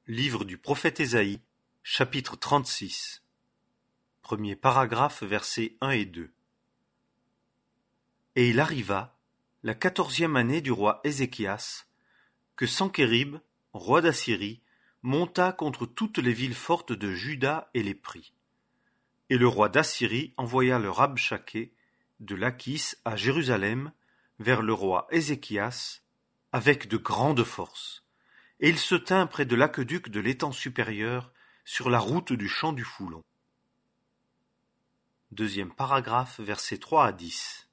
Livre du prophète Ésaïe, chapitre 36. Premier paragraphe, versets 1 et 2. Et il arriva, la 14e année du roi Ézéchias, que Sankérib, roi d'Assyrie, monta contre toutes les villes fortes de Juda et les prit. Et le roi d'Assyrie envoya le Rabshaké de Lachis à Jérusalem vers le roi Ézéchias avec de grandes forces. Et il se tint près de l'aqueduc de l'étang supérieur, sur la route du champ du Foulon. Deuxième paragraphe, versets 3 à 10.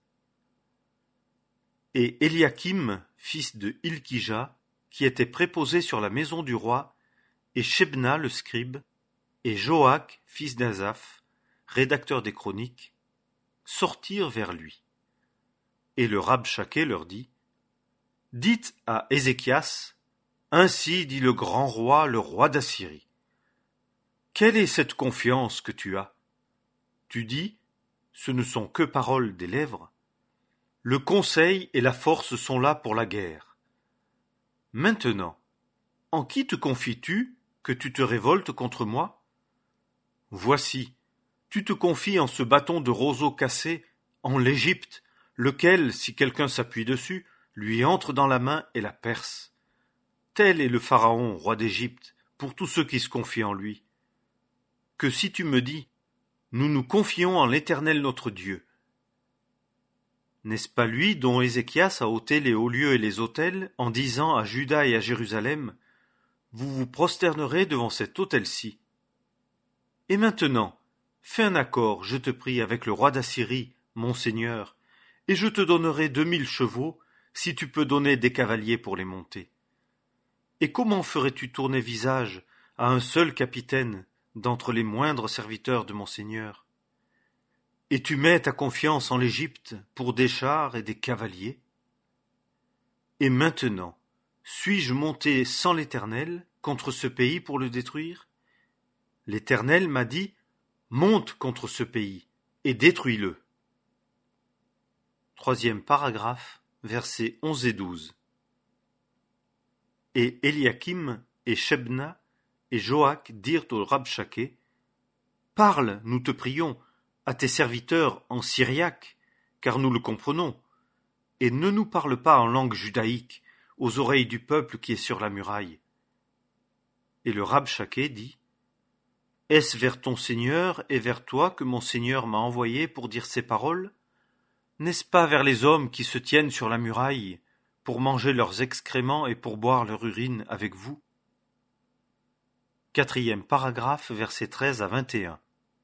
Et Éliakim, fils de Hilkija, qui était préposé sur la maison du roi, et Shebna le scribe, et Joach, fils d'Azaph, rédacteur des chroniques, sortirent vers lui. Et le Rabshaké leur dit : Dites à Ézéchias, ainsi dit le grand roi, le roi d'Assyrie. Quelle est cette confiance que tu as ? Tu dis, ce ne sont que paroles des lèvres. Le conseil et la force sont là pour la guerre. Maintenant, en qui te confies-tu que tu te révoltes contre moi ? Voici, tu te confies en ce bâton de roseau cassé, en l'Égypte, lequel, si quelqu'un s'appuie dessus, lui entre dans la main et la perce. Tel est le Pharaon, roi d'Égypte, pour tous ceux qui se confient en lui. Que si tu me dis, nous nous confions en l'Éternel notre Dieu. N'est-ce pas lui dont Ézéchias a ôté les hauts lieux et les autels, en disant à Juda et à Jérusalem, vous vous prosternerez devant cet autel-ci. Et maintenant, fais un accord, je te prie, avec le roi d'Assyrie, mon seigneur, et je te donnerai 2000 chevaux, si tu peux donner des cavaliers pour les monter. Et comment ferais-tu tourner visage à un seul capitaine d'entre les moindres serviteurs de mon Seigneur ? Et tu mets ta confiance en l'Égypte pour des chars et des cavaliers ? Et maintenant, suis-je monté sans l'Éternel contre ce pays pour le détruire ? L'Éternel m'a dit, monte contre ce pays et détruis-le. Troisième paragraphe, versets 11 et 12. Et Éliakim et Shebna et Joach dirent au Rabshaké, parle, nous te prions, à tes serviteurs en syriaque, car nous le comprenons, et ne nous parle pas en langue judaïque aux oreilles du peuple qui est sur la muraille. Et le Rabshaké dit, est-ce vers ton Seigneur et vers toi que mon Seigneur m'a envoyé pour dire ces paroles ? N'est-ce pas vers les hommes qui se tiennent sur la muraille pour manger leurs excréments et pour boire leur urine avec vous ? Quatrième paragraphe, versets 13 à 21.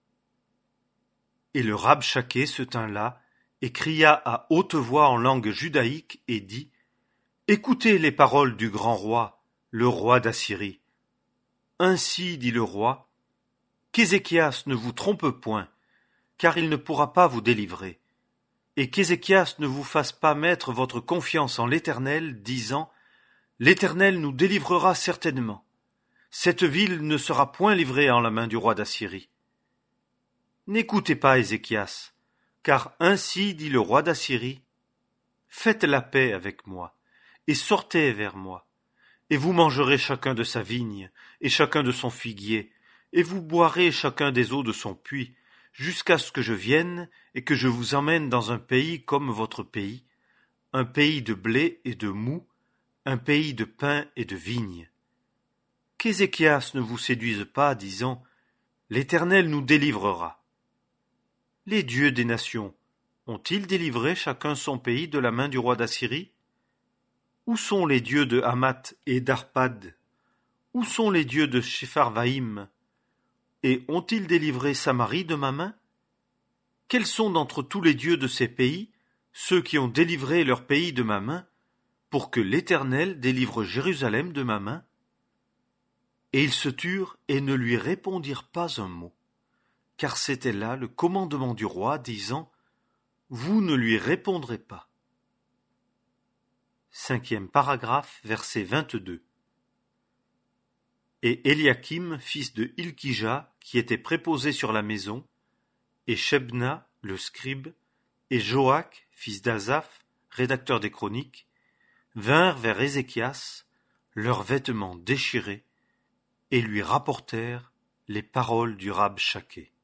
Et le Rabshaké se tint là et cria à haute voix en langue judaïque et dit : Écoutez les paroles du grand roi, le roi d'Assyrie. Ainsi dit le roi, qu'Ézéchias ne vous trompe point, car il ne pourra pas vous délivrer, et qu'Ézéchias ne vous fasse pas mettre votre confiance en l'Éternel, disant : L'Éternel nous délivrera certainement. Cette ville ne sera point livrée en la main du roi d'Assyrie. N'écoutez pas Ézéchias, car ainsi dit le roi d'Assyrie, faites la paix avec moi, et sortez vers moi, et vous mangerez chacun de sa vigne, et chacun de son figuier, et vous boirez chacun des eaux de son puits, jusqu'à ce que je vienne, et que je vous emmène dans un pays comme votre pays, un pays de blé et de moût, un pays de pain et de vigne. Qu'Ézéchias ne vous séduise pas, disant : L'Éternel nous délivrera. Les dieux des nations ont-ils délivré chacun son pays de la main du roi d'Assyrie ? Où sont les dieux de Hamath et d'Arpad ? Où sont les dieux de Shepharvaïm ? Et ont-ils délivré Samarie de ma main ? Quels sont d'entre tous les dieux de ces pays ceux qui ont délivré leur pays de ma main, pour que l'Éternel délivre Jérusalem de ma main ? Et ils se turent et ne lui répondirent pas un mot, car c'était là le commandement du roi, disant : Vous ne lui répondrez pas. Cinquième paragraphe, verset 22. Et Éliakim, fils de Hilkija, qui était préposé sur la maison, et Shebna, le scribe, et Joach, fils d'Azaph, rédacteur des chroniques, vinrent vers Ézéchias, leurs vêtements déchirés, et lui rapportèrent les paroles du Rab Shaké.